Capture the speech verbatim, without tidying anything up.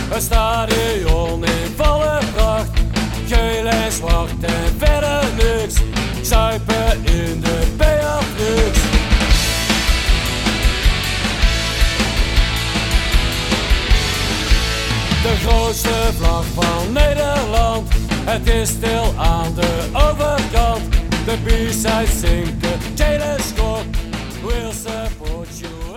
Een stadion in volle pracht, geel en zwart en verder niks. Zuipen in de Beatrix. De grootste vlag van Nederland, het is stil aan de overkant. De B-side zingt de telescoop, we'll support you.